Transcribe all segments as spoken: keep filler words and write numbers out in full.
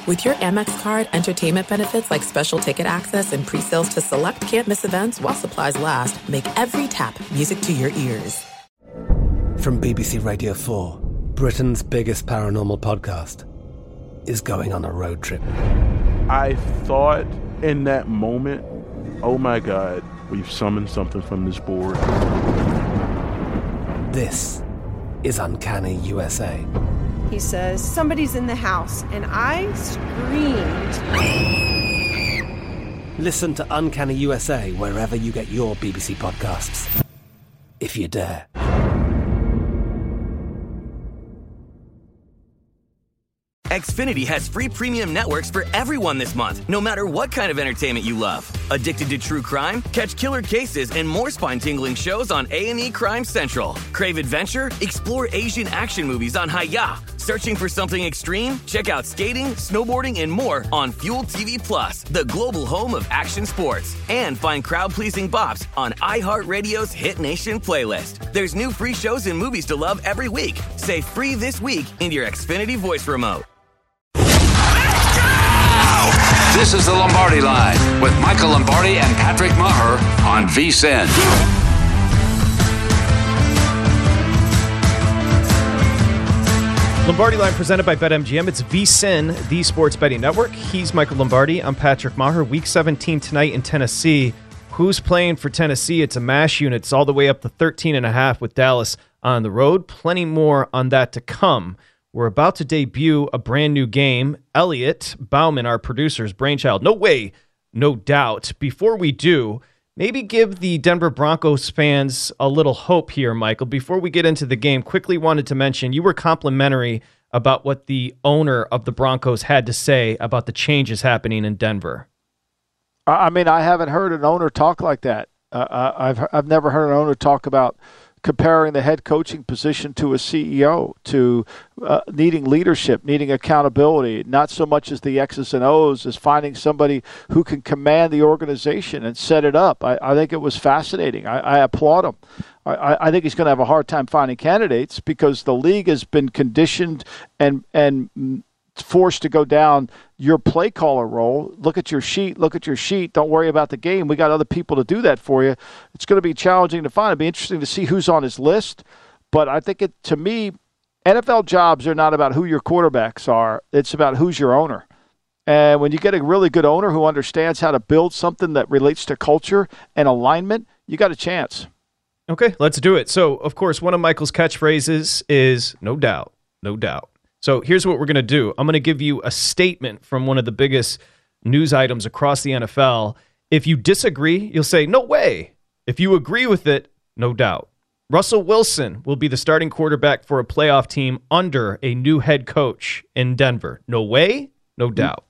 With your Amex card, entertainment benefits like special ticket access and pre-sales to select can't-miss events while supplies last make every tap music to your ears. From B B C Radio four, Britain's biggest paranormal podcast is going on a road trip. I thought in that moment, oh my God, we've summoned something from this board. This is Uncanny U S A. He says, somebody's in the house, and I screamed. Listen to Uncanny U S A wherever you get your B B C podcasts, if you dare. Xfinity has free premium networks for everyone this month, no matter what kind of entertainment you love. Addicted to true crime? Catch killer cases and more spine-tingling shows on A and E Crime Central. Crave adventure? Explore Asian action movies on Hi-Ya. Searching for something extreme? Check out skating, snowboarding, and more on Fuel T V Plus, the global home of action sports. And find crowd-pleasing bops on iHeartRadio's Hit Nation playlist. There's new free shows and movies to love every week. Say free this week in your Xfinity voice remote. This is the Lombardi Line with Michael Lombardi and Patrick Maher on V S I N. Lombardi Line presented by BetMGM. It's V S I N, the sports betting network. He's Michael Lombardi. I'm Patrick Maher. Week seventeen tonight in Tennessee. Who's playing for Tennessee? It's a mash unit. It's all the way up to thirteen and a half with Dallas on the road. Plenty more on that to come. We're about to debut a brand new game. Elliot Bauman, our producer's brainchild. No way, no doubt. Before we do, maybe give the Denver Broncos fans a little hope here, Michael. Before we get into the game, quickly wanted to mention you were complimentary about what the owner of the Broncos had to say about the changes happening in Denver. I mean, I haven't heard an owner talk like that. Uh, I've I've never heard an owner talk about comparing the head coaching position to a C E O, to uh, needing leadership, needing accountability, not so much as the X's and O's, as finding somebody who can command the organization and set it up. I, I think it was fascinating. I, I applaud him. I, I think he's going to have a hard time finding candidates because the league has been conditioned and and forced to go down your play caller role. Look at your sheet. Look at your sheet. Don't worry about the game. We got other people to do that for you. It's going to be challenging to find. It'll be interesting to see who's on his list. But I think, it, to me, N F L jobs are not about who your quarterbacks are. It's about who's your owner. And when you get a really good owner who understands how to build something that relates to culture and alignment, you got a chance. Okay, let's do it. So, of course, one of Michael's catchphrases is no doubt, no doubt. So here's what we're going to do. I'm going to give you a statement from one of the biggest news items across the N F L. If you disagree, you'll say, no way. If you agree with it, no doubt. Russell Wilson will be the starting quarterback for a playoff team under a new head coach in Denver. No way, no doubt.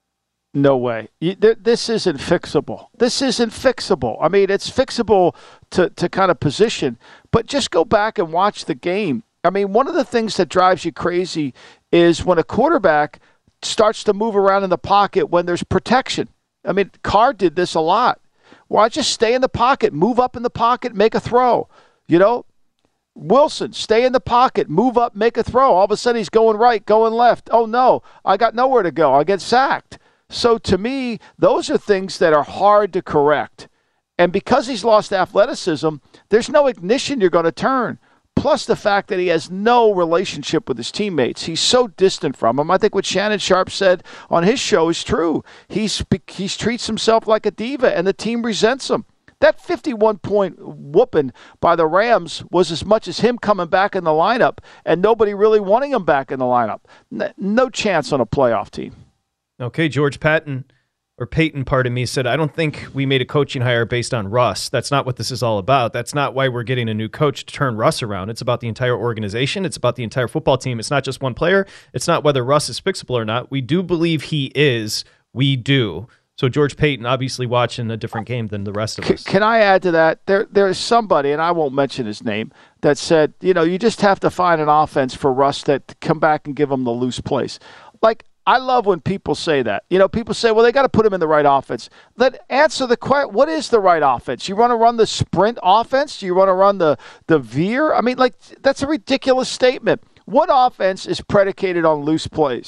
No way. You, th- this isn't fixable. This isn't fixable. I mean, it's fixable to, to kind of position, but just go back and watch the game. I mean, one of the things that drives you crazy is when a quarterback starts to move around in the pocket when there's protection. I mean, Carr did this a lot. Why just stay in the pocket, move up in the pocket, make a throw? You know, Wilson, stay in the pocket, move up, make a throw. All of a sudden he's going right, going left. Oh, no, I got nowhere to go. I get sacked. So to me, those are things that are hard to correct. And because he's lost athleticism, there's no ignition you're going to turn. Plus the fact that he has no relationship with his teammates. He's so distant from them. I think what Shannon Sharpe said on his show is true. He's, he treats himself like a diva, and the team resents him. That fifty-one point whooping by the Rams was as much as him coming back in the lineup and nobody really wanting him back in the lineup. No chance on a playoff team. Okay, George Patton, or Peyton, pardon me, said, I don't think we made a coaching hire based on Russ. That's not what this is all about. That's not why we're getting a new coach to turn Russ around. It's about the entire organization. It's about the entire football team. It's not just one player. It's not whether Russ is fixable or not. We do believe he is. We do. So George Payton obviously watching a different game than the rest of us. Can I add to that? There, There's somebody, and I won't mention his name, that said, you know, you just have to find an offense for Russ that to come back and give him the loose place. Like, I love when people say that. You know, people say, well, they got to put him in the right offense. Let answer the question, what is the right offense? You want to run the sprint offense? Do you want to run the, the veer? I mean, like, that's a ridiculous statement. What offense is predicated on loose plays?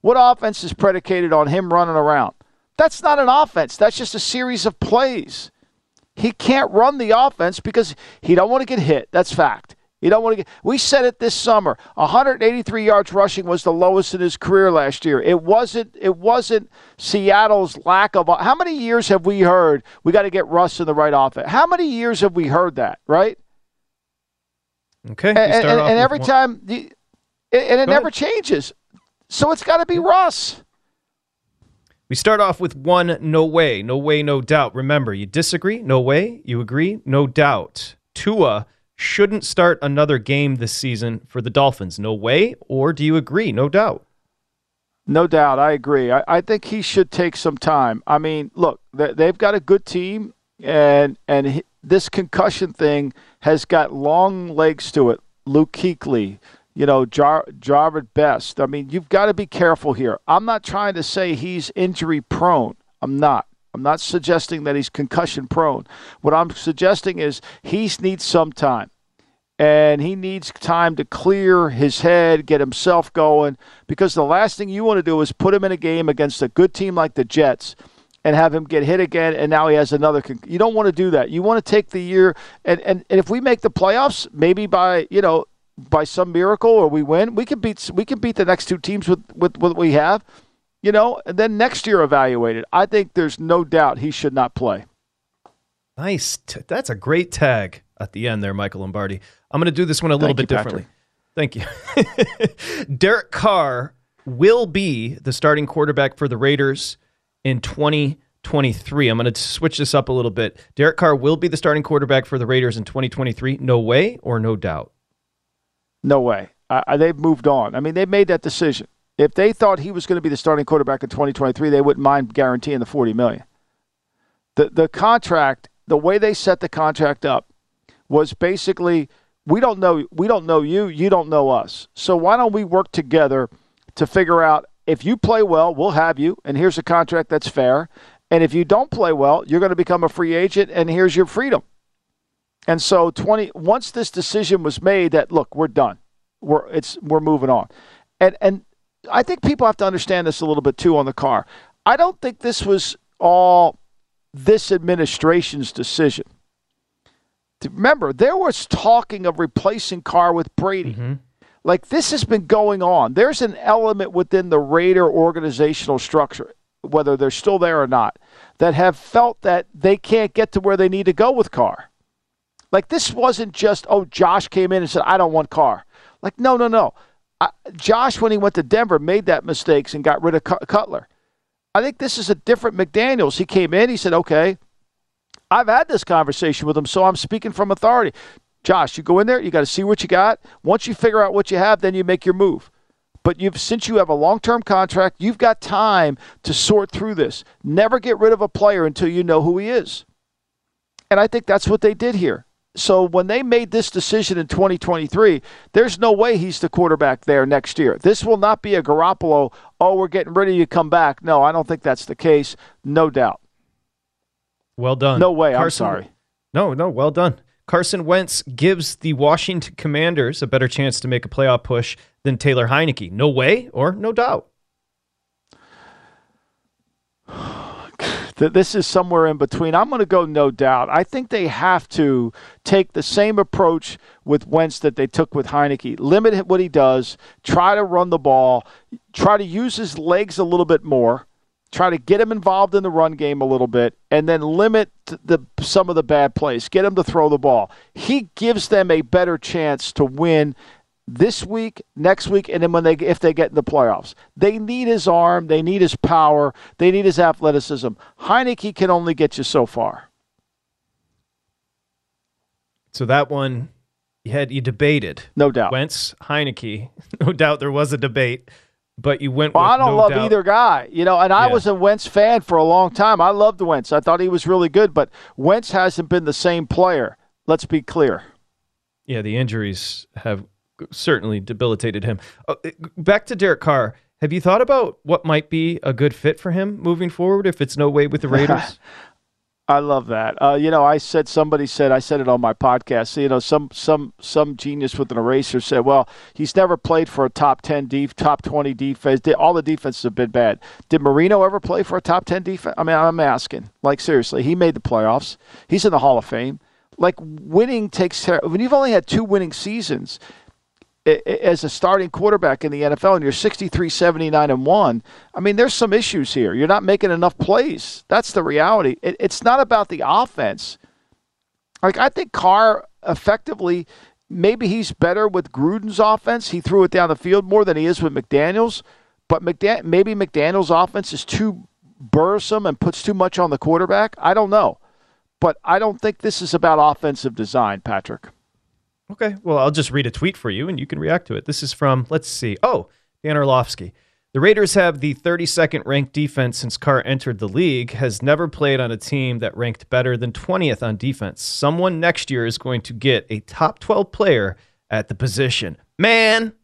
What offense is predicated on him running around? That's not an offense. That's just a series of plays. He can't run the offense because he don't want to get hit. That's fact. You don't want to get. We said it this summer. one hundred eighty-three yards rushing was the lowest in his career last year. It wasn't. It wasn't Seattle's lack of. How many years have we heard we got to get Russ in the right offense? How many years have we heard that? Right. Okay. And, and, and every one. time, the, and it Go never ahead. changes. So it's got to be Russ. We start off with one no way, no way, no doubt. Remember, you disagree, no way. You agree, no doubt. Tua shouldn't start another game this season for the Dolphins. No way, or do you agree, no doubt? No doubt, I agree. I, I think he should take some time. I mean, look, they, they've got a good team, and and he, this concussion thing has got long legs to it. Luke Kuechly, you know, Jar, Jarvid Best. I mean, you've got to be careful here. I'm not trying to say he's injury prone. I'm not. I'm not suggesting that he's concussion prone. What I'm suggesting is he needs some time. And he needs time to clear his head, get himself going, because the last thing you want to do is put him in a game against a good team like the Jets and have him get hit again, and now he has another con- you don't want to do that. You want to take the year, and, and, and if we make the playoffs, maybe by, you know, by some miracle, or we win, we can beat we can beat the next two teams with, with, with what we have, you know, and then next year evaluate it. I think there's no doubt he should not play. Nice. T- That's a great tag at the end there, Michael Lombardi. I'm going to do this one a little Thank bit you, differently. Thank you. Derek Carr will be the starting quarterback for the Raiders in twenty twenty-three. I'm going to switch this up a little bit. Derek Carr will be the starting quarterback for the Raiders in twenty twenty-three. No way or no doubt? No way. Uh, they've moved on. I mean, they made that decision. If they thought he was going to be the starting quarterback in twenty twenty-three, they wouldn't mind guaranteeing the forty million dollars. The the contract, the way they set the contract up was basically, we don't know we don't know you, you don't know us. So why don't we work together to figure out, if you play well, we'll have you, and here's a contract that's fair. And if you don't play well, you're going to become a free agent, and here's your freedom. And so twenty once this decision was made that, look, we're done. We're it's we're moving on. And and I think people have to understand this a little bit too on the Carr. I don't think this was all this administration's decision. Remember, there was talking of replacing Carr with Brady. Mm-hmm. Like, this has been going on. There's an element within the Raider organizational structure, whether they're still there or not, that have felt that they can't get to where they need to go with Carr. Like, this wasn't just, oh, Josh came in and said, I don't want Carr. Like, no, no, no. I, Josh, when he went to Denver, made that mistakes and got rid of Cutler. I think this is a different McDaniels. He came in, he said, okay, I've had this conversation with him, so I'm speaking from authority. Josh, you go in there, you got to see what you got. Once you figure out what you have, then you make your move. But you've since you have a long-term contract, you've got time to sort through this. Never get rid of a player until you know who he is. And I think that's what they did here. So when they made this decision in twenty twenty-three, there's no way he's the quarterback there next year. This will not be a Garoppolo, oh, we're getting rid of you, come back. No, I don't think that's the case. No doubt. Well done. No way, Carson, I'm sorry. No, no, well done. Carson Wentz gives the Washington Commanders a better chance to make a playoff push than Taylor Heineke. No way or no doubt? This is somewhere in between. I'm going to go no doubt. I think they have to take the same approach with Wentz that they took with Heineke. Limit what he does. Try to run the ball. Try to use his legs a little bit more. Try to get him involved in the run game a little bit, and then limit the some of the bad plays. Get him to throw the ball. He gives them a better chance to win this week, next week, and then when they if they get in the playoffs. They need his arm. They need his power. They need his athleticism. Heineke can only get you so far. So that one, you had you debated. No doubt. Wentz, Heineke. No doubt there was a debate. But you went well, with I don't no love doubt. either guy, you know, and I yeah. was a Wentz fan for a long time. I loved Wentz. I thought he was really good, but Wentz hasn't been the same player. Let's be clear. Yeah, the injuries have certainly debilitated him. Uh, back to Derek Carr. Have you thought about what might be a good fit for him moving forward if it's no way with the Raiders? I love that. Uh, you know, I said somebody said I said it on my podcast. You know, some some some genius with an eraser said, "Well, he's never played for a top ten, def, top twenty defense. All the defenses have been bad." Did Marino ever play for a top ten defense? I mean, I'm asking. Like seriously, he made the playoffs. He's in the Hall of Fame. Like winning takes care. When you've only had two winning seasons as a starting quarterback in the N F L and you're sixty-three, seventy-nine, and one, I mean, there's some issues here. You're not making enough plays. That's the reality. It, it's not about the offense. Like, I think Carr effectively, maybe he's better with Gruden's offense. He threw it down the field more than he is with McDaniels. But McDan- maybe McDaniels' offense is too burdensome and puts too much on the quarterback. I don't know. But I don't think this is about offensive design, Patrick. Okay, well, I'll just read a tweet for you, and you can react to it. This is from, let's see, oh, Dan Orlovsky. The Raiders have the thirty-second ranked defense since Carr entered the league, has never played on a team that ranked better than twentieth on defense. Someone next year is going to get a top twelve player at the position. Man.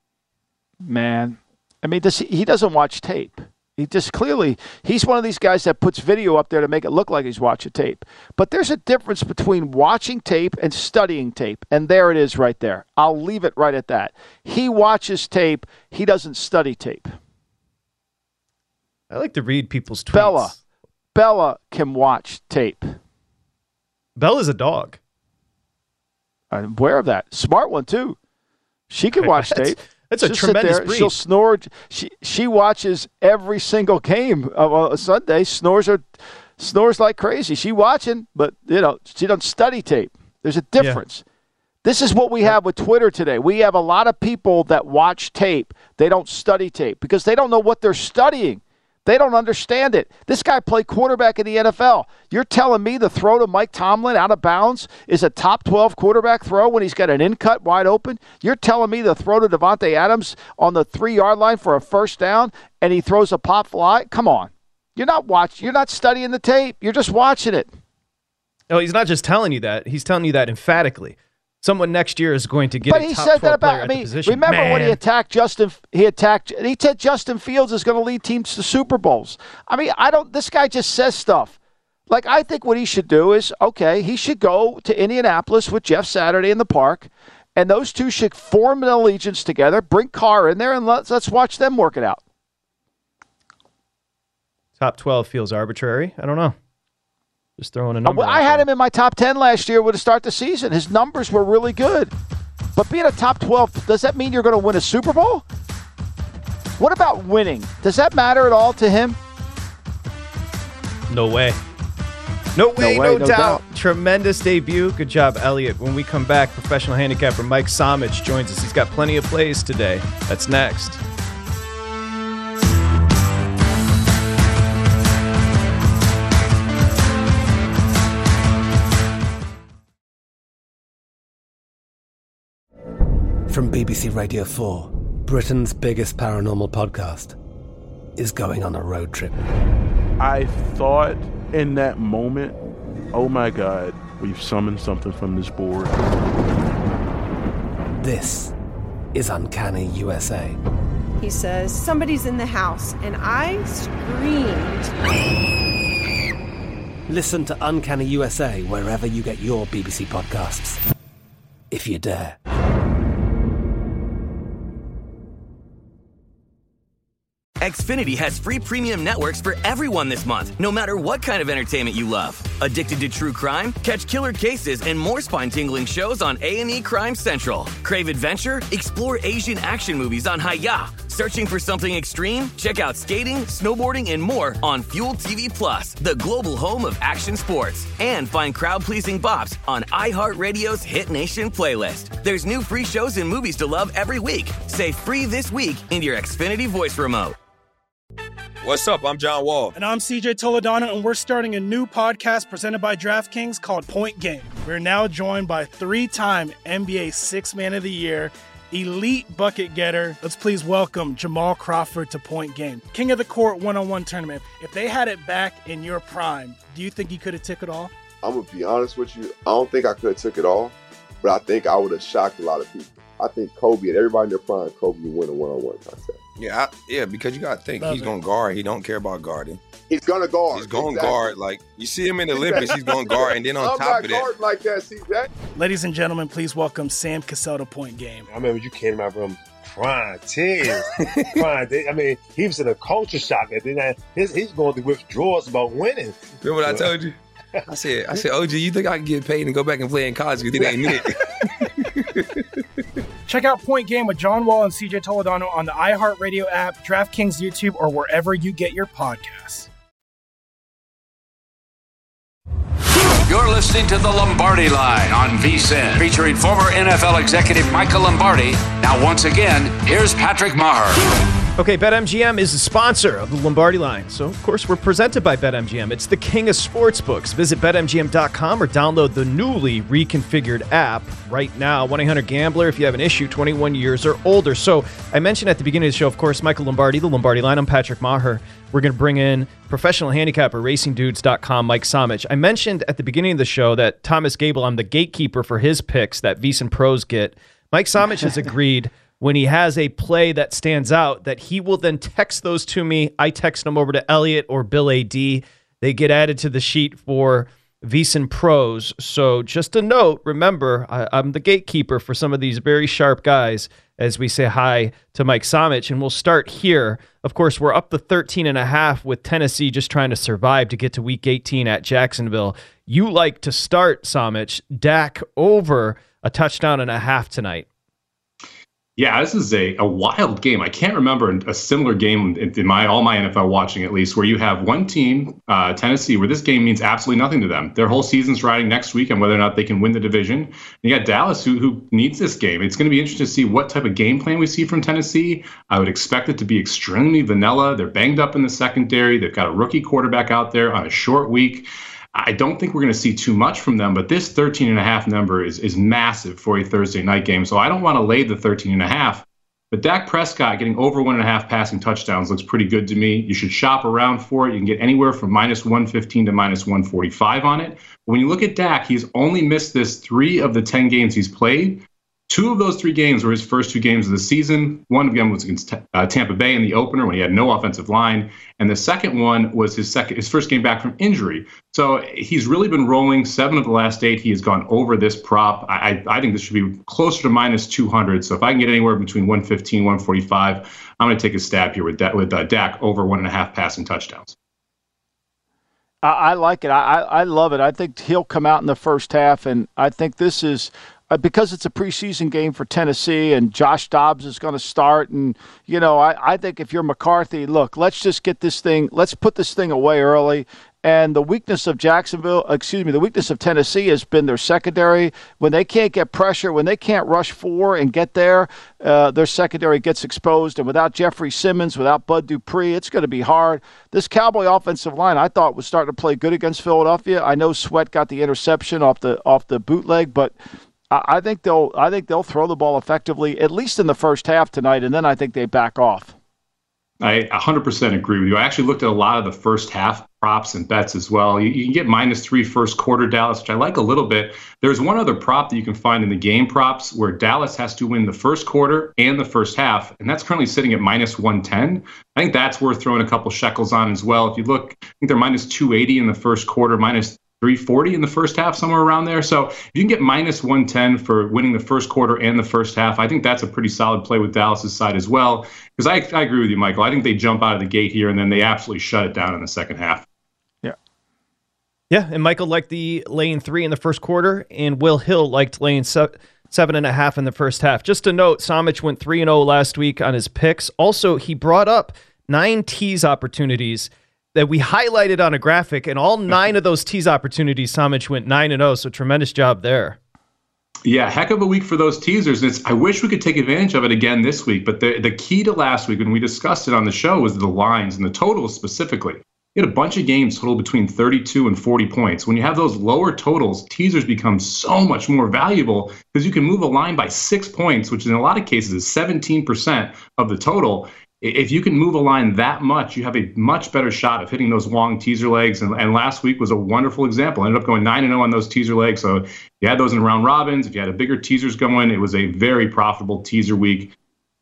Man. I mean, does he, he doesn't watch tape. He just clearly, he's one of these guys that puts video up there to make it look like he's watching tape. But there's a difference between watching tape and studying tape. And there it is right there. I'll leave it right at that. He watches tape. He doesn't study tape. I like to read people's tweets. Bella. Bella can watch tape. Bella's a dog. I'm aware of that. Smart one, too. She can watch tape. That's a She'll tremendous there, breed. She'll snore. She she watches every single game of a Sunday. Snores her, snores like crazy. She watching, but you know she doesn't study tape. There's a difference. Yeah. This is what we have with Twitter today. We have a lot of people that watch tape. They don't study tape because they don't know what they're studying. They don't understand it. This guy played quarterback in the N F L. You're telling me the throw to Mike Tomlin out of bounds is a top twelve quarterback throw when he's got an in-cut wide open? You're telling me the throw to Devontae Adams on the three-yard line for a first down and he throws a pop fly? Come on. You're not watching. You're not studying the tape. You're just watching it. No, he's not just telling you that. He's telling you that emphatically. Someone next year is going to get but a he top said twelve that about, player at I mean, the position. remember Man. when he attacked Justin, he attacked, he said Justin Fields is going to lead teams to Super Bowls. I mean, I don't, this guy just says stuff. Like, I think what he should do is, okay, he should go to Indianapolis with Jeff Saturday in the park, and those two should form an allegiance together, bring Carr in there, and let's, let's watch them work it out. Top twelve feels arbitrary. I don't know. Just throwing a number. I had him in my top ten last year to start the season. His numbers were really good. But being a top twelve, does that mean you're going to win a Super Bowl? What about winning? Does that matter at all to him? No way. No way, no, way, no, no doubt. doubt. Tremendous debut. Good job, Elliot. When we come back, professional handicapper Mike Somich joins us. He's got plenty of plays today. That's next. From B B C Radio four, Britain's biggest paranormal podcast is going on a road trip. I thought in that moment, oh my God, we've summoned something from this board. This is Uncanny U S A. He says, somebody's in the house, and I screamed. Listen to Uncanny U S A wherever you get your B B C podcasts, if you dare. Xfinity has free premium networks for everyone this month, no matter what kind of entertainment you love. Addicted to true crime? Catch killer cases and more spine-tingling shows on A and E Crime Central. Crave adventure? Explore Asian action movies on Hi-Ya. Searching for something extreme? Check out skating, snowboarding, and more on Fuel T V Plus, the global home of action sports. And find crowd-pleasing bops on iHeartRadio's Hit Nation playlist. There's new free shows and movies to love every week. Say free this week in your Xfinity voice remote. What's up? I'm John Wall. And I'm C J Toledano, and we're starting a new podcast presented by DraftKings called Point Game. We're now joined by three-time N B A Sixth Man of the Year, elite bucket getter. Let's please welcome Jamal Crawford to Point Game. King of the Court one-on-one tournament. If they had it back in your prime, do you think you could have took it all? I'm going to be honest with you. I don't think I could have took it all, but I think I would have shocked a lot of people. I think Kobe and everybody in their prime, Kobe would win a one-on-one contest. Yeah, I, yeah, because you got to think, Love he's it. going to guard. He don't care about guarding. He's gonna guard. He's going to Exactly. guard. Like, you see him in the Olympics, he's going to guard. And then on I'm top not of that, guarding like that, C J. Ladies and gentlemen, please welcome Sam Cassell to Point Game. I remember you came in my room crying, tears, crying. I mean, he was in a culture shock. And then I, his, he's going through withdrawals about winning. remember what I told you? I said, I said, O G, you think I can get paid and go back and play in college because it ain't it? Check out Point Game with John Wall and C J Toledano on the iHeartRadio app, DraftKings YouTube, or wherever you get your podcasts. You're listening to the Lombardi Line on VSiN, featuring former N F L executive Michael Lombardi. Now, once again, here's Patrick Maher. Okay, BetMGM is a sponsor of the Lombardi Line, so of course we're presented by BetMGM. It's the king of sportsbooks. Visit Bet M G M dot com or download the newly reconfigured app right now. one eight hundred gambler if you have an issue, twenty-one years or older. So I mentioned at the beginning of the show, of course, Michael Lombardi, the Lombardi Line. I'm Patrick Maher. We're going to bring in professional handicapper, Racing Dudes dot com, Mike Somich. I mentioned at the beginning of the show that Thomas Gable, I'm the gatekeeper for his picks that VSiN pros get. Mike Somich has agreed when he has a play that stands out that he will then text those to me. I text them over to Elliot or Bill A D. They get added to the sheet for VSiN pros. So just a note, remember, I, I'm the gatekeeper for some of these very sharp guys as we say hi to Mike Somich. And we'll start here. Of course, we're up to thirteen and a half with Tennessee just trying to survive to get to week eighteen at Jacksonville. You like to start, Somich, Dak over a touchdown and a half tonight. Yeah, this is a, a wild game. I can't remember a similar game in, in my all my N F L watching, at least, where you have one team, uh, Tennessee, where this game means absolutely nothing to them. Their whole season's riding next week on whether or not they can win the division. And you got Dallas, who who needs this game. It's going to be interesting to see what type of game plan we see from Tennessee. I would expect it to be extremely vanilla. They're banged up in the secondary. They've got a rookie quarterback out there on a short week. I don't think we're going to see too much from them, but this thirteen and a half number is is massive for a Thursday night game. So I don't want to lay the thirteen and a half, but Dak Prescott getting over one and a half passing touchdowns looks pretty good to me. You should shop around for it. You can get anywhere from minus one fifteen to minus one forty-five on it. But when you look at Dak, he's only missed this three of the ten games he's played. Two of those three games were his first two games of the season. One of them was against uh, Tampa Bay in the opener when he had no offensive line. And the second one was his second, his first game back from injury. So he's really been rolling. Seven of the last eight, he has gone over this prop. I, I think this should be closer to minus two hundred. So if I can get anywhere between one fifteen, one forty-five, I'm going to take a stab here with, that, with uh, Dak over one and a half passing touchdowns. I, I like it. I, I love it. I think he'll come out in the first half, and I think this is – Uh, because it's a preseason game for Tennessee and Josh Dobbs is going to start. And, you know, I, I think if you're McCarthy, look, let's just get this thing, let's put this thing away early. And the weakness of Jacksonville, excuse me, the weakness of Tennessee has been their secondary. When they can't get pressure, when they can't rush four and get there, uh, their secondary gets exposed. And without Jeffrey Simmons, without Bud Dupree, it's going to be hard. This Cowboy offensive line, I thought, was starting to play good against Philadelphia. I know Sweat got the interception off the off the bootleg, but I think they'll I think they'll throw the ball effectively, at least in the first half tonight, and then I think they back off. I one hundred percent agree with you. I actually looked at a lot of the first half props and bets as well. You, you can get minus three first quarter Dallas, which I like a little bit. There's one other prop that you can find in the game props where Dallas has to win the first quarter and the first half, and that's currently sitting at minus one ten. I think that's worth throwing a couple shekels on as well. If you look, I think they're minus two eighty in the first quarter, minus three forty in the first half, somewhere around there. So if you can get minus one ten for winning the first quarter and the first half, I think that's a pretty solid play with Dallas's side as well. Because I, I agree with you, Michael. I think they jump out of the gate here and then they absolutely shut it down in the second half. Yeah. Yeah, and Michael liked the laying three in the first quarter, and Will Hill liked laying se- seven and a half in the first half. Just a note, Somich went three and oh last week on his picks. Also, he brought up nine tease opportunities that we highlighted on a graphic, and all nine of those tease opportunities, Somich went nine and oh, so tremendous job there. Yeah, heck of a week for those teasers. It's, I wish we could take advantage of it again this week, but the, the key to last week when we discussed it on the show was the lines and the totals specifically. You had a bunch of games total between thirty-two and forty points. When you have those lower totals, teasers become so much more valuable because you can move a line by six points, which in a lot of cases is seventeen percent of the total. If you can move a line that much, you have a much better shot of hitting those long teaser legs. And, and last week was a wonderful example. I ended up going nine and oh on those teaser legs. So if you had those in round robins, if you had a bigger teasers going, it was a very profitable teaser week.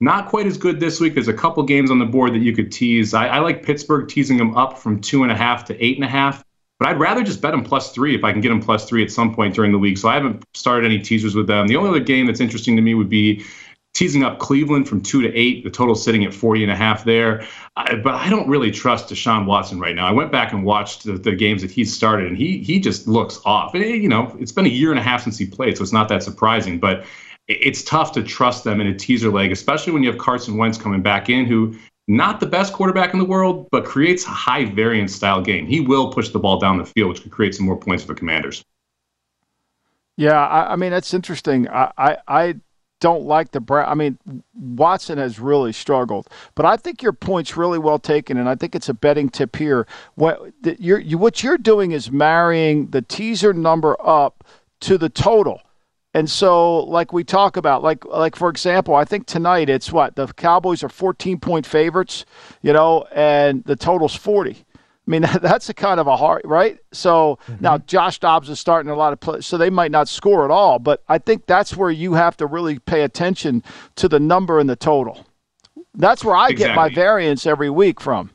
Not quite as good this week. There's a couple games on the board that you could tease. I, I like Pittsburgh teasing them up from two and a half to eight and a half. But I'd rather just bet them plus three if I can get them plus three at some point during the week. So I haven't started any teasers with them. The only other game that's interesting to me would be teasing up Cleveland from two to eight. The total sitting at forty and a half there. I, but I don't really trust Deshaun Watson right now. I went back and watched the, the games that he's started, and he he just looks off. And, you know, it's been a year and a half since he played, so it's not that surprising. But it's tough to trust them in a teaser leg, especially when you have Carson Wentz coming back in, who not the best quarterback in the world, but creates a high variance style game. He will push the ball down the field, which could create some more points for the Commanders. Yeah, I, I mean, that's interesting. I, I, I don't like the Brown. I mean, Watson has really struggled, but I think your point's really well taken, and I think it's a betting tip here. What you're, you, what you're doing is marrying the teaser number up to the total. And so, like we talk about, like, like for example, I think tonight it's what? The Cowboys are fourteen-point favorites, you know, and the total's forty. I mean, that's a kind of a hard, right? So mm-hmm. Now Josh Dobbs is starting a lot of plays, so they might not score at all. But I think that's where you have to really pay attention to the number and the total. That's where I exactly. get my variance every week from.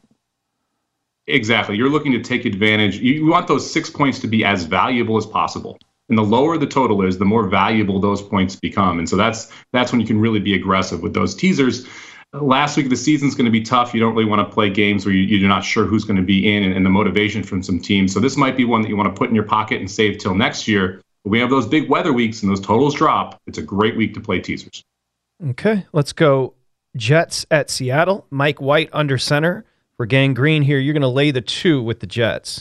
Exactly. You're looking to take advantage. You want those six points to be as valuable as possible. And the lower the total is, the more valuable those points become. And so that's that's when you can really be aggressive with those teasers. Last week of the season is going to be tough. You don't really want to play games where you, you're not sure who's going to be in and, and the motivation from some teams. So this might be one that you want to put in your pocket and save till next year. But we have those big weather weeks and those totals drop. It's a great week to play teasers. Okay, let's go Jets at Seattle. Mike White under center. For Gang Green here, you're going to lay the two with the Jets.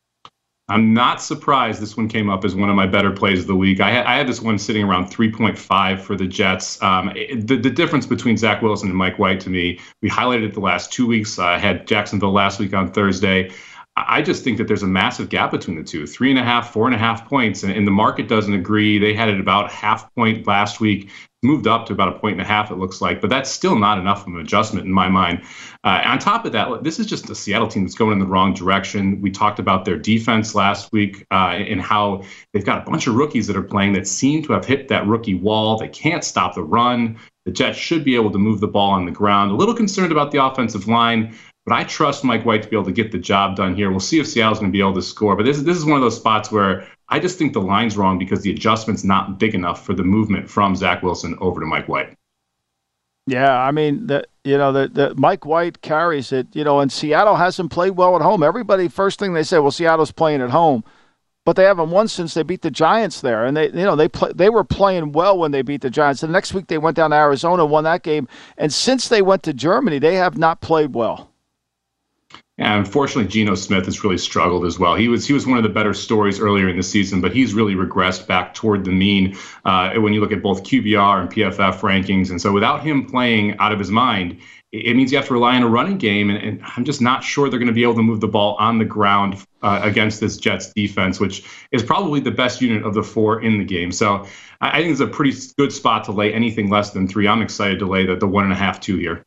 I'm not surprised this one came up as one of my better plays of the week. I had, I had this one sitting around three point five for the Jets. Um, it, the, the difference between Zach Wilson and Mike White, to me, we highlighted it the last two weeks. I had Jacksonville last week on Thursday. I just think that there's a massive gap between the two, three and a half, four and a half points, and, and the market doesn't agree. They had it about half point last week, moved up to about a point and a half, it looks like, but that's still not enough of an adjustment in my mind. Uh, on top of that, this is just a Seattle team that's going in the wrong direction. We talked about their defense last week uh, and how they've got a bunch of rookies that are playing that seem to have hit that rookie wall. They can't stop the run. The Jets should be able to move the ball on the ground. A little concerned about the offensive line, but I trust Mike White to be able to get the job done here. We'll see if Seattle's going to be able to score. But this, this is one of those spots where I just think the line's wrong because the adjustment's not big enough for the movement from Zach Wilson over to Mike White. Yeah, I mean, the, you know, the, the Mike White carries it, you know, and Seattle hasn't played well at home. Everybody, first thing they say, well, Seattle's playing at home. But they haven't won since they beat the Giants there. And, they, you know, they play, they were playing well when they beat the Giants. The next week they went down to Arizona, won that game. And since they went to Germany, they have not played well. Yeah, unfortunately, Geno Smith has really struggled as well. He was he was one of the better stories earlier in the season, but he's really regressed back toward the mean uh, when you look at both Q B R and P F F rankings. And so without him playing out of his mind, it means you have to rely on a running game. And, and I'm just not sure they're going to be able to move the ball on the ground uh, against this Jets defense, which is probably the best unit of the four in the game. So I think it's a pretty good spot to lay anything less than three. I'm excited to lay the, the one and a half, two here.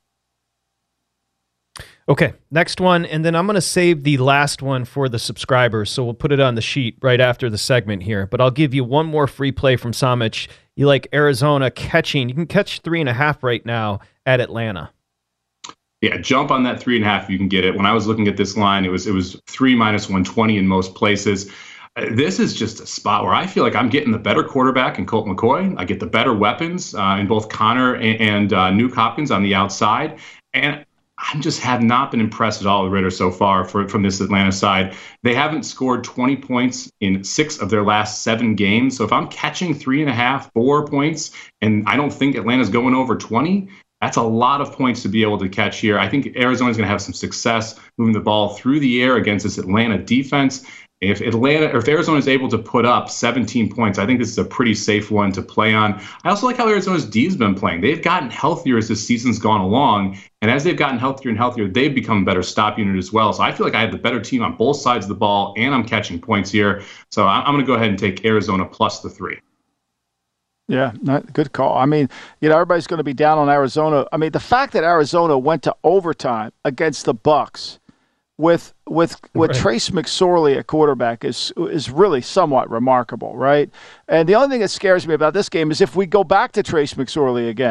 Okay, next one, and then I'm going to save the last one for the subscribers, so we'll put it on the sheet right after the segment here. But I'll give you one more free play from Samich. You like Arizona catching. You can catch three and a half right now at Atlanta. Yeah, jump on that three and a half if you can get it. When I was looking at this line, it was it was three minus one twenty in most places. This is just a spot where I feel like I'm getting the better quarterback in Colt McCoy. I get the better weapons uh, in both Connor and, and uh, Nuke Hopkins on the outside. And I just have not been impressed at all with Ritter so far for, from this Atlanta side. They haven't scored twenty points in six of their last seven games. So if I'm catching three and a half, four points, and I don't think Atlanta's going over twenty, that's a lot of points to be able to catch here. I think Arizona's going to have some success moving the ball through the air against this Atlanta defense. If Atlanta or if Arizona is able to put up seventeen points, I think this is a pretty safe one to play on. I also like how Arizona's D's been playing. They've gotten healthier as this season's gone along, and as they've gotten healthier and healthier, they've become a better stop unit as well. So I feel like I have the better team on both sides of the ball, and I'm catching points here. So I'm going to go ahead and take Arizona plus the three. Yeah, not, good call. I mean, you know, everybody's going to be down on Arizona. I mean, the fact that Arizona went to overtime against the Bucs with with with right. Trace McSorley at quarterback is is really somewhat remarkable, right? And the only thing that scares me about this game is if we go back to Trace McSorley again,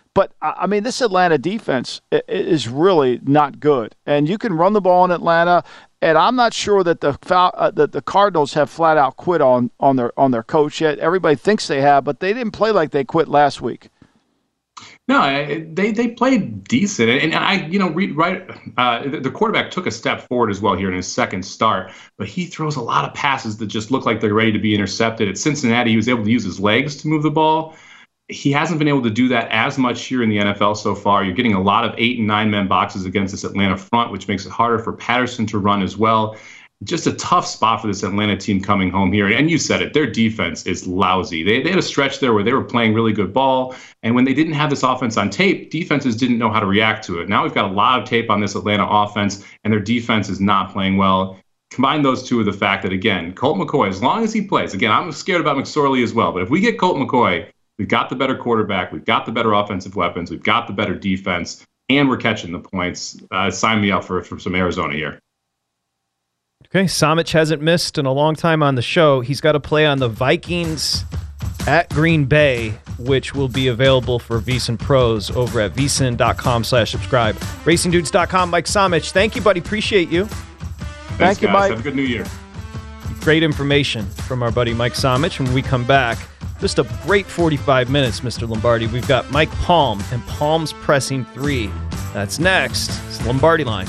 But, I mean, this Atlanta defense is really not good. And you can run the ball in Atlanta, and I'm not sure that the uh, that the Cardinals have flat out quit on, on their on their coach yet. Everybody thinks they have, but they didn't play like they quit last week. No, they they played decent, and I, you know, read, right. Uh, the quarterback took a step forward as well here in his second start, but he throws a lot of passes that just look like they're ready to be intercepted. At Cincinnati, he was able to use his legs to move the ball. He hasn't been able to do that as much here in the N F L so far. You're getting a lot of eight and nine man boxes against this Atlanta front, which makes it harder for Patterson to run as well. Just a tough spot for this Atlanta team coming home here. And you said it, their defense is lousy. They, they had a stretch there where they were playing really good ball. And when they didn't have this offense on tape, defenses didn't know how to react to it. Now we've got a lot of tape on this Atlanta offense, and their defense is not playing well. Combine those two with the fact that, again, Colt McCoy, as long as he plays, again, I'm scared about McSorley as well, but if we get Colt McCoy, we've got the better quarterback, we've got the better offensive weapons, we've got the better defense, and we're catching the points. Uh, sign me up for, for some Arizona here. Okay, Samich hasn't missed in a long time on the show. He's got to play on the Vikings at Green Bay, which will be available for VSiN Pros over at vsin.com slash subscribe. racing dudes dot com, Mike Samich. Thank you, buddy. Appreciate you. Thanks, Thank you, guys. Mike. Have a good new year. Great information from our buddy Mike Samich. When we come back, just a great forty-five minutes, Mister Lombardi. We've got Mike Palm and Palm's Pressing three. That's next. It's the Lombardi Line.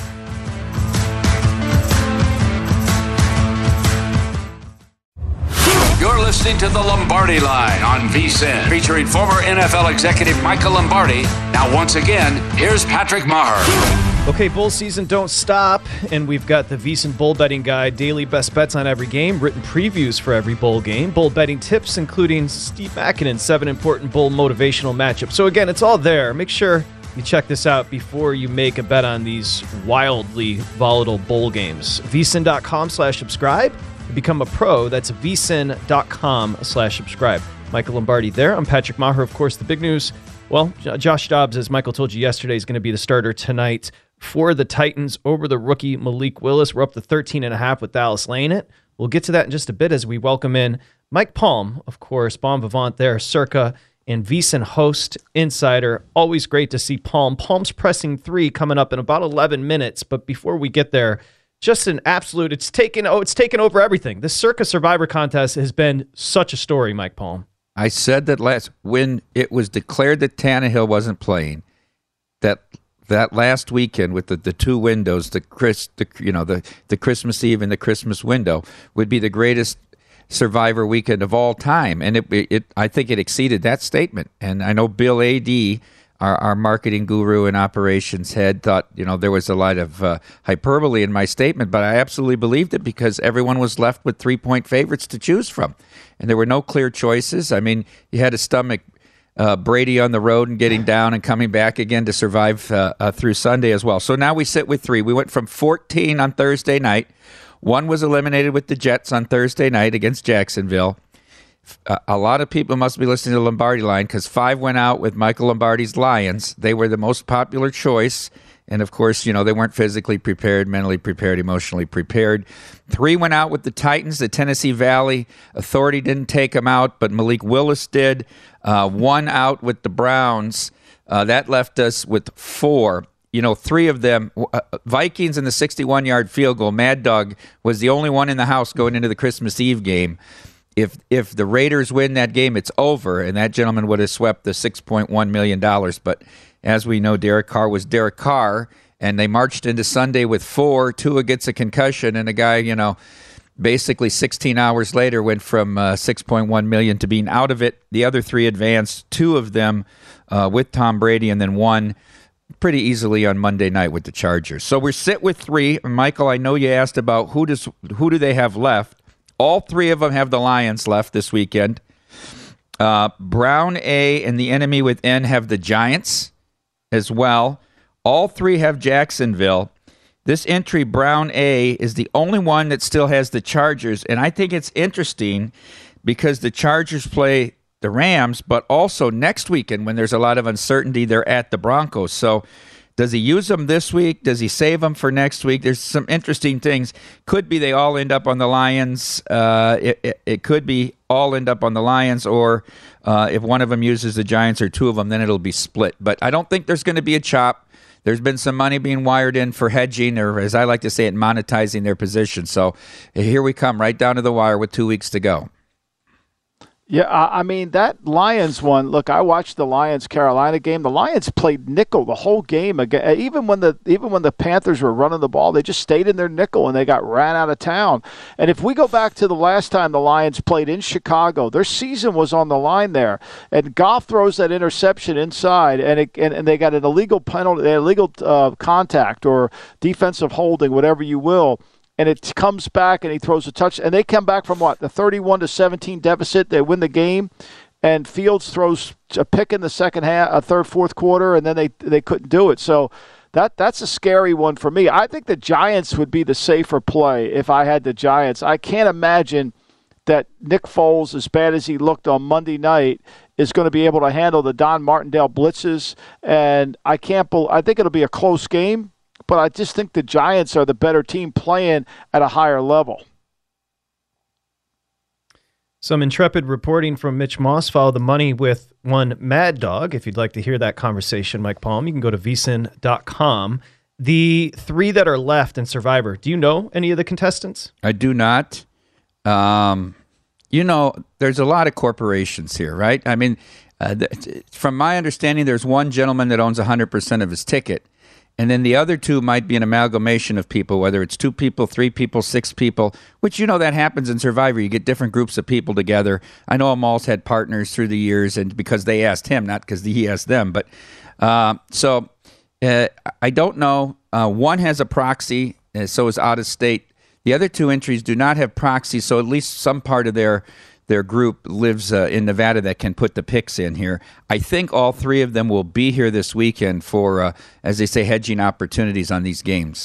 You're listening to the Lombardi Line on VSiN, featuring former N F L executive Michael Lombardi. Now, once again, here's Patrick Maher. Okay, bowl season don't stop, and we've got the VSiN Bowl Betting Guide, daily best bets on every game, written previews for every bowl game, bowl betting tips, including Steve Makinen's seven important bowl motivational matchups. So again, it's all there. Make sure you check this out before you make a bet on these wildly volatile bowl games. vsin.com slash subscribe. Become a pro. That's vsin.com slash subscribe. Michael Lombardi there. I'm Patrick Maher. Of course, the big news, well, Josh Dobbs, as Michael told you yesterday, is going to be the starter tonight for the Titans over the rookie Malik Willis. We're up to thirteen and a half with Dallas laying it. We'll get to that in just a bit as we welcome in Mike Palm, of course, Bon Vivant there, Circa, and VSiN host, insider. Always great to see Palm. Palm's Pressing three coming up in about eleven minutes. But before we get there, just an absolute, it's taken, oh, it's taken over everything. This Circa Survivor contest has been such a story, Mike Palm. I said that last, when it was declared that Tannehill wasn't playing, that that last weekend with the, the two windows, the Chris, the, you know, the, the Christmas Eve and the Christmas window would be the greatest Survivor weekend of all time. And it, it I think it exceeded that statement. And I know Bill A D, Our, our marketing guru and operations head, thought, you know, there was a lot of uh, hyperbole in my statement, but I absolutely believed it because everyone was left with three-point favorites to choose from. And there were no clear choices. I mean, you had to stomach uh, Brady on the road and getting down and coming back again to survive uh, uh, through Sunday as well. So now we sit with three. We went from fourteen on Thursday night. One was eliminated with the Jets on Thursday night against Jacksonville. A lot of people must be listening to the Lombardi Line because five went out with Michael Lombardi's Lions. They were the most popular choice. And, of course, you know, they weren't physically prepared, mentally prepared, emotionally prepared. Three went out with the Titans. The Tennessee Valley Authority didn't take them out, but Malik Willis did. Uh, one out with the Browns. Uh, that left us with four. You know, three of them, uh, Vikings in the sixty-one-yard field goal. Mad Dog was the only one in the house going into the Christmas Eve game. If if the Raiders win that game, it's over, and that gentleman would have swept the six point one million dollars. But as we know, Derek Carr was Derek Carr, and they marched into Sunday with four. Tua gets a concussion, and a guy, you know, basically sixteen hours later went from uh, six point one million dollars to being out of it. The other three advanced, two of them uh, with Tom Brady, and then one pretty easily on Monday night with the Chargers. So we're sit with three. Michael, I know you asked about who does who do they have left. All three of them have the Lions left this weekend. Uh, Brown A and the enemy within have the Giants as well. All three have Jacksonville. This entry, Brown A, is the only one that still has the Chargers. And I think it's interesting because the Chargers play the Rams, but also next weekend when there's a lot of uncertainty, they're at the Broncos. So Does he use them this week? Does he save them for next week? There's some interesting things. Could be they all end up on the Lions. Uh, it, it, it could be all end up on the Lions, or uh, if one of them uses the Giants or two of them, then it'll be split. But I don't think there's going to be a chop. There's been some money being wired in for hedging, or as I like to say it, monetizing their position. So here we come, right down to the wire with two weeks to go. Yeah, I mean, that Lions one, look, I watched the Lions-Carolina game. The Lions played nickel the whole game. Even when the even when the Panthers were running the ball, they just stayed in their nickel, and they got ran out of town. And if we go back to the last time the Lions played in Chicago, their season was on the line there. And Goff throws that interception inside, and it, and, and they got an illegal penalty, illegal uh, contact or defensive holding, whatever you will. And it comes back, and he throws a touch, and they come back from what, the thirty-one to seventeen deficit. They win the game, and Fields throws a pick in the second half, a third, fourth quarter, and then they they couldn't do it. So that that's a scary one for me. I think the Giants would be the safer play if I had the Giants. I can't imagine that Nick Foles, as bad as he looked on Monday night, is going to be able to handle the Don Martindale blitzes, and I can't. I think it'll be a close game. But I just think the Giants are the better team playing at a higher level. Some intrepid reporting from Mitch Moss. Follow the money with one Mad Dog. If you'd like to hear that conversation, Mike Palm, you can go to V S I N dot com. The three that are left in Survivor, do you know any of the contestants? I do not. Um, you know, there's a lot of corporations here, right? I mean, uh, th- from my understanding, there's one gentleman that owns one hundred percent of his ticket. And then the other two might be an amalgamation of people, whether it's two people, three people, six people, which, you know, that happens in Survivor. You get different groups of people together. I know Amal's had partners through the years, and because they asked him, not because he asked them. But uh, so uh, I don't know. Uh, one has a proxy, uh, so is out of state. The other two entries do not have proxies, so at least some part of their their group lives uh, in Nevada that can put the picks in here. I think all three of them will be here this weekend for, uh, as they say, hedging opportunities on these games.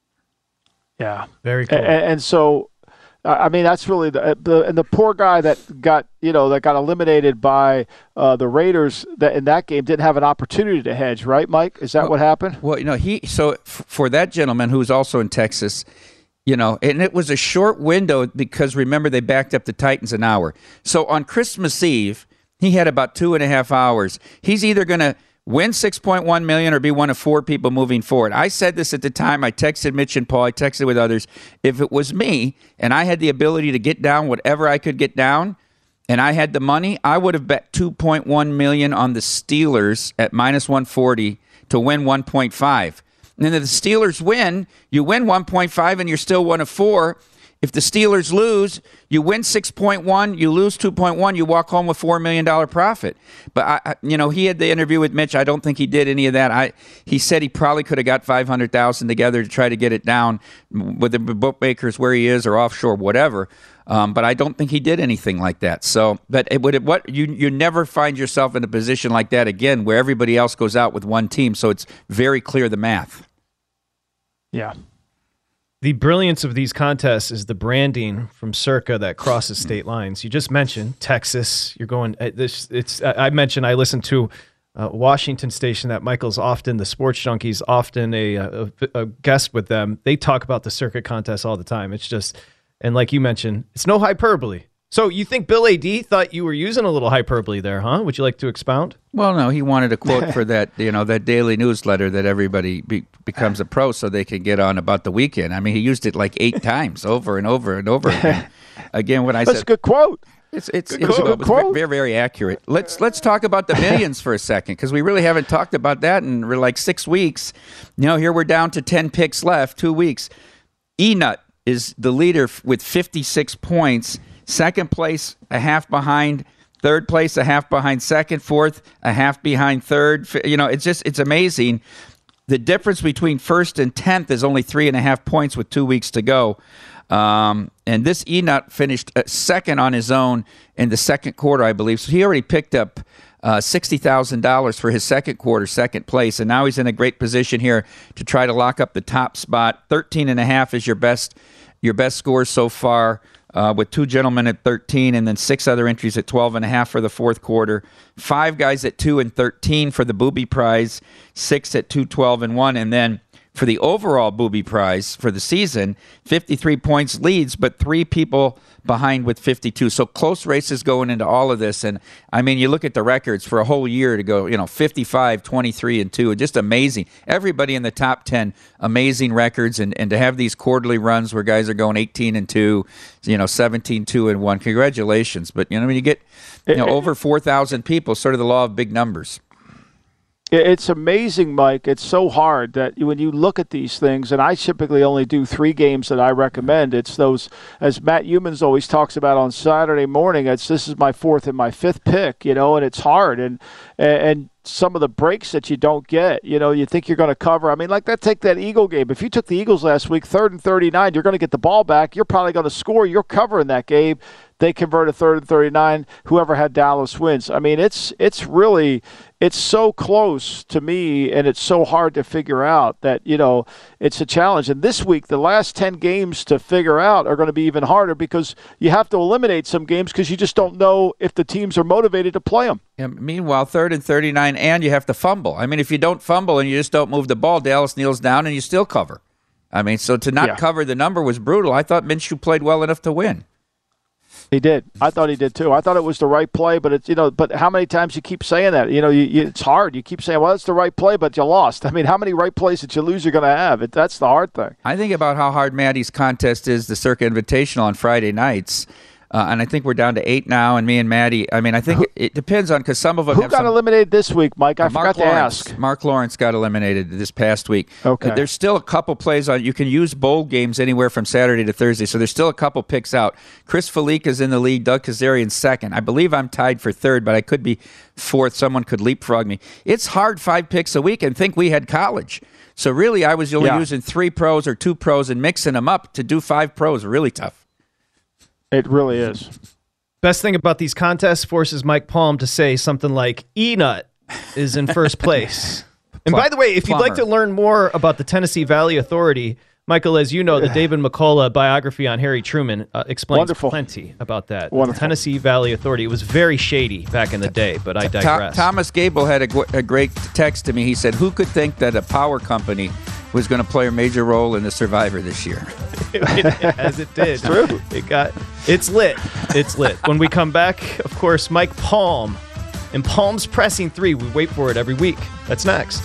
Yeah. Very cool. And, and so, I mean, that's really the, the and the poor guy that got, you know, that got eliminated by uh, the Raiders that in that game didn't have an opportunity to hedge, right, Mike? Is that well, what happened? Well, you know, he, so f- for that gentleman who's also in Texas, you know, and it was a short window because, remember, they backed up the Titans an hour. So on Christmas Eve, he had about two and a half hours. He's either going to win six point one million dollars or be one of four people moving forward. I said this at the time. I texted Mitch and Paul. I texted with others. If it was me and I had the ability to get down whatever I could get down and I had the money, I would have bet two point one million dollars on the Steelers at minus one forty to win one point five. And then if the Steelers win, you win one point five and you're still one of four. If the Steelers lose, you win six point one, you lose two point one, you walk home with four million dollars profit. But, I, I, you know, he had the interview with Mitch. I don't think he did any of that. I He said he probably could have got five hundred thousand dollars together to try to get it down with the bookmakers where he is or offshore, whatever. Um, but I don't think he did anything like that. So, but it would it, what you you never find yourself in a position like that again where everybody else goes out with one team. So it's very clear the math. Yeah. The brilliance of these contests is the branding from Circa that crosses state lines. You just mentioned Texas. You're going uh, this. It's. Uh, I mentioned I listened to uh, Washington station that Michael's often the Sports Junkies often a, a, a guest with them. They talk about the Circa contest all the time. It's just, and like you mentioned, it's no hyperbole. So you think Bill A D thought you were using a little hyperbole there, huh? Would you like to expound? Well, no, he wanted a quote for that, you know, that daily newsletter that everybody be, becomes a pro so they can get on about the weekend. I mean, he used it like eight times over and over and over again. Again, when I That's said a good quote. It's it's, good it's, quote. it's very, very very accurate. Let's let's talk about the millions for a second because we really haven't talked about that in like six weeks. You know, here we're down to ten picks left, two weeks. E-Nut is the leader with fifty-six points. Second place, a half behind. Third place, a half behind second. Fourth, a half behind third. You know, it's just, it's amazing. The difference between first and tenth is only three and a half points with two weeks to go. Um, and this E-Nut finished second on his own in the second quarter, I believe. So he already picked up uh, sixty thousand dollars for his second quarter, second place. And now he's in a great position here to try to lock up the top spot. thirteen and a half is your best, your best score so far. uh, with two gentlemen at thirteen, and then six other entries at twelve and a half for the fourth quarter. Five guys at two and thirteen for the Booby Prize, six at two, twelve and one, and then for the overall Booby Prize for the season, fifty-three points leads, but three people behind with fifty-two. So close races going into all of this. And, I mean, you look at the records for a whole year to go, you know, fifty-five, twenty-three, and two. Just amazing. Everybody in the top ten, amazing records. And, and to have these quarterly runs where guys are going eighteen and two, you know, seventeen, two, and one. Congratulations. But, you know, when you get, you know, over four thousand people, sort of the law of big numbers. It's amazing, Mike. It's so hard that when you look at these things, and I typically only do three games that I recommend. It's those, as Matt Humans always talks about on Saturday morning, it's this is my fourth and my fifth pick, you know, and it's hard. And and some of the breaks that you don't get, you know, you think you're going to cover. I mean, like that, take that Eagle game. If you took the Eagles last week, third and thirty-nine, you're going to get the ball back. You're probably going to score. You're covering that game. They convert a third and thirty-nine. Whoever had Dallas wins. I mean, it's it's really it's so close to me, and it's so hard to figure out that, you know, it's a challenge. And this week, the last ten games to figure out are going to be even harder because you have to eliminate some games because you just don't know if the teams are motivated to play them. Yeah, meanwhile, third and thirty-nine, and you have to fumble. I mean, if you don't fumble and you just don't move the ball, Dallas kneels down and you still cover. I mean, so to not Yeah. cover the number was brutal. I thought Minshew played well enough to win. He did. I thought he did too. I thought it was the right play, but it's, you know, but how many times you keep saying that? You know, you, you, it's hard. You keep saying, well, it's the right play, but you lost. I mean, how many right plays that you lose you're going to have? It, that's the hard thing. I think about how hard Maddie's contest is, the Circa Invitational on Friday nights. Uh, and I think we're down to eight now, and me and Maddie, I mean, I think it, it depends on, because some of them Who have got some, eliminated this week, Mike? I uh, Mark forgot to Lawrence. ask. Mark Lawrence got eliminated this past week. Okay. Uh, there's still a couple plays on. You can use bowl games anywhere from Saturday to Thursday, so there's still a couple picks out. Chris Felica's in the lead, Doug Kazarian second. I believe I'm tied for third, but I could be fourth. Someone could leapfrog me. It's hard five picks a week and think we had college. So really, I was only Yeah. using three pros or two pros and mixing them up to do five pros. Really tough. It really is. Best thing about these contests forces Mike Palm to say something like E-Nut is in first place. And by the way, if you'd like to learn more about the Tennessee Valley Authority, Michael, as you know, the David McCullough biography on Harry Truman uh, explains Wonderful. plenty about that. Wonderful. The Tennessee Valley Authority. It was very shady back in the day, but I Tho- digress. Thomas Gable had a, gu- a great text to me. He said, who could think that a power company was going to play a major role in the Survivor this year? As it did. True. It got, it's lit. It's lit. When we come back, of course, Mike Palm and Palm's Pressing three. We wait for it every week. That's next.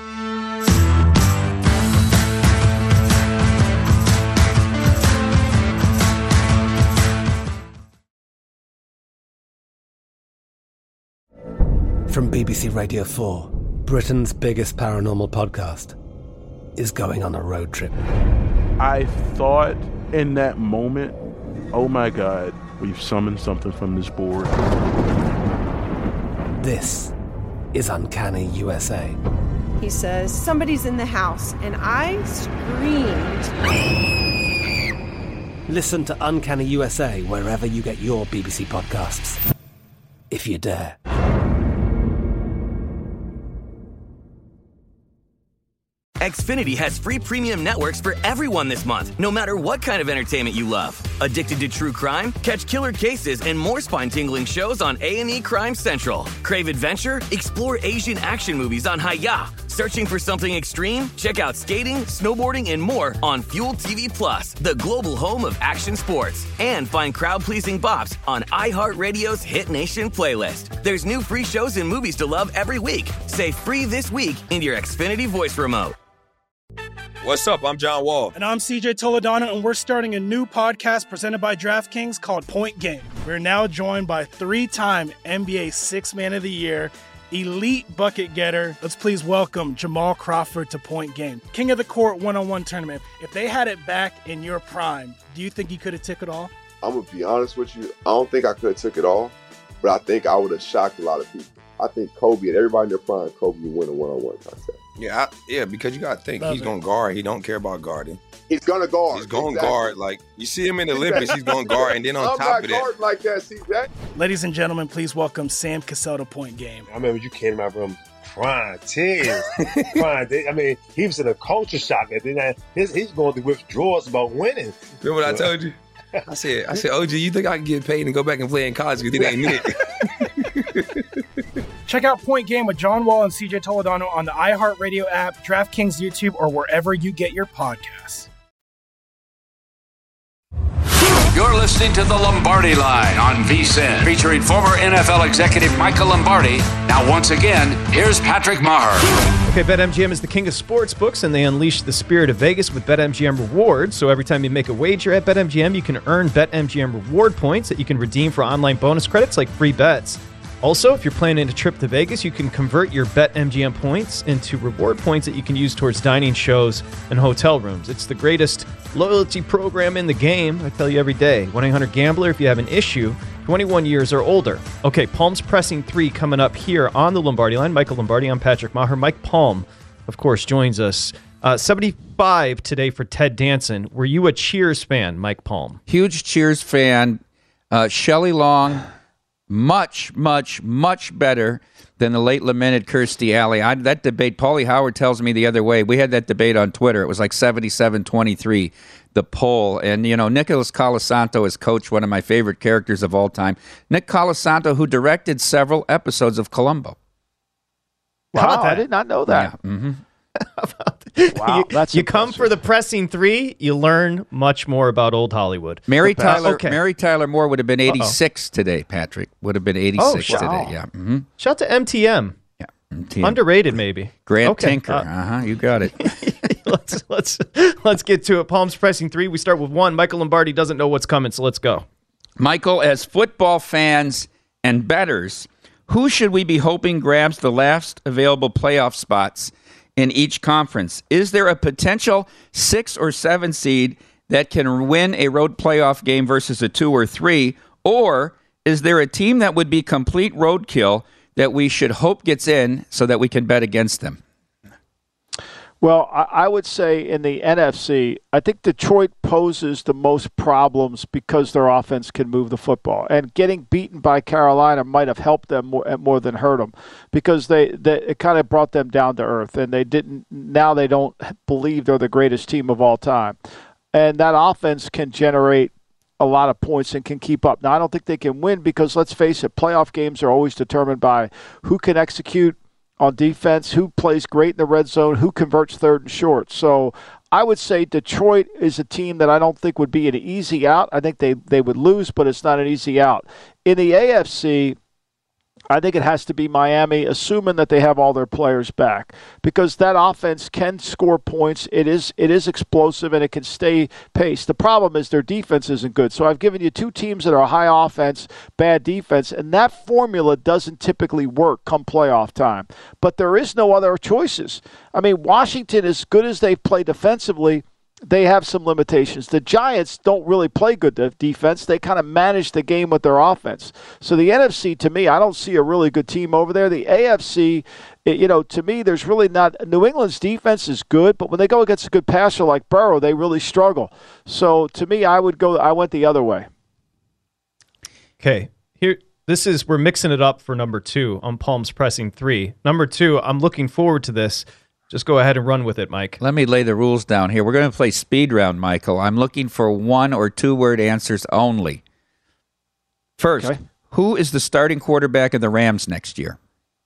From B B C Radio four, Britain's biggest paranormal podcast is going on a road trip. I thought in that moment, oh my God, we've summoned something from this board. This is Uncanny U S A. He says, somebody's in the house, and I screamed. Listen to Uncanny U S A wherever you get your B B C podcasts, if you dare. Xfinity has free premium networks for everyone this month, no matter what kind of entertainment you love. Addicted to true crime? Catch killer cases and more spine-tingling shows on A and E Crime Central. Crave adventure? Explore Asian action movies on Hi-Ya. Searching for something extreme? Check out skating, snowboarding, and more on Fuel T V Plus, the global home of action sports. And find crowd-pleasing bops on iHeartRadio's Hit Nation playlist. There's new free shows and movies to love every week. Say free this week in your Xfinity voice remote. What's up? I'm John Wall. And I'm C J Toledano, and we're starting a new podcast presented by DraftKings called Point Game. We're now joined by three-time N B A Sixth Man of the Year, elite bucket getter. Let's please welcome Jamal Crawford to Point Game. King of the Court one-on-one tournament. If they had it back in your prime, do you think you could have took it all? I'm going to be honest with you. I don't think I could have took it all, but I think I would have shocked a lot of people. I think Kobe and everybody in their prime, Kobe would win a one-on-one contest. Yeah, I, yeah, because you got to think, Love he's it. going to guard. He don't care about guarding. He's going to guard. He's going to Exactly. guard. Like, you see him in the Olympics, he's going to guard. And then on I'm top not of that, guarding like that, C J. Ladies and gentlemen, please welcome Sam Cassell to Point Game. I remember you came in my room crying, tears, crying. I mean, he was in a culture shock. And then I, his, he's going through withdrawals about winning. Remember what I told you? I said, I said, O G, you think I can get paid and go back and play in college? You think that ain't it? Check out Point Game with John Wall and C J Toledano on the iHeartRadio app, DraftKings YouTube, or wherever you get your podcasts. You're listening to The Lombardi Line on VSiN, featuring former N F L executive Michael Lombardi. Now, once again, here's Patrick Maher. Okay, BetMGM is the king of sports books, and they unleash the spirit of Vegas with BetMGM Rewards. So every time you make a wager at BetMGM, you can earn BetMGM reward points that you can redeem for online bonus credits like free bets. Also, if you're planning a trip to Vegas, you can convert your BetMGM points into reward points that you can use towards dining, shows, and hotel rooms. It's the greatest loyalty program in the game. I tell you every day. one eight hundred gambler if you have an issue, twenty-one years or older. Okay, Palms Pressing three coming up here on the Lombardi Line. Michael Lombardi, I'm Patrick Maher. Mike Palm, of course, joins us. Uh, seventy-five today for Ted Danson. Were you a Cheers fan, Mike Palm? Huge Cheers fan. Uh, Shelley Long, much, much, much better than the late lamented Kirstie Alley. I, that debate, Paulie Howard tells me the other way. We had that debate on Twitter. It was like seventy-seven twenty-three, the poll. And, you know, Nicholas Colasanto is coach, one of my favorite characters of all time. Nick Colasanto, who directed several episodes of Columbo. Wow, I did not know that. Yeah. Mm-hmm. Wow, you, that's you come for the Pressing three, you learn much more about old Hollywood. Mary The past- Tyler okay. Mary Tyler Moore would have been Uh-oh. eighty-six today, Patrick. Would have been eighty-six Oh, wow. today, yeah. Mm-hmm. Shout out to M T M. Yeah, M T M. Underrated, maybe. Grant Okay, Tinker. uh, Uh-huh, you got it. let's let's let's get to it. Palms Pressing three. We start with one. Michael Lombardi doesn't know what's coming, so let's go. Michael, as football fans and bettors, who should we be hoping grabs the last available playoff spots in each conference? Is there a potential six or seven seed that can win a road playoff game versus a two or three? Or is there a team that would be complete roadkill that we should hope gets in so that we can bet against them? Well, I, I would say in the N F C, I think Detroit poses the most problems because their offense can move the football. And getting beaten by Carolina might have helped them more, more than hurt them because they, they it kind of brought them down to earth. And they didn't. Now they don't believe they're the greatest team of all time. And that offense can generate a lot of points and can keep up. Now, I don't think they can win because, let's face it, playoff games are always determined by who can execute on defense, who plays great in the red zone, who converts third and short. So I would say Detroit is a team that I don't think would be an easy out. I think they, they would lose, but it's not an easy out. In the A F C, I think it has to be Miami, assuming that they have all their players back, because that offense can score points. It is it is explosive, and it can stay paced. The problem is their defense isn't good. So I've given you two teams that are high offense, bad defense, and that formula doesn't typically work come playoff time. But there is no other choices. I mean, Washington, as good as they've played defensively, they have some limitations. The Giants don't really play good defense. They kind of manage the game with their offense. So the N F C, to me, I don't see a really good team over there. The A F C, you know, to me, there's really not – New England's defense is good, but when they go against a good passer like Burrow, they really struggle. So to me, I would go – I went the other way. Okay, here. This is – we're mixing it up for number two on Palms Pressing three. Number two, I'm looking forward to this. Just go ahead and run with it, Mike. Let me lay the rules down here. We're going to play speed round, Michael. I'm looking for one or two word answers only. First, okay. Who is the starting quarterback of the Rams next year?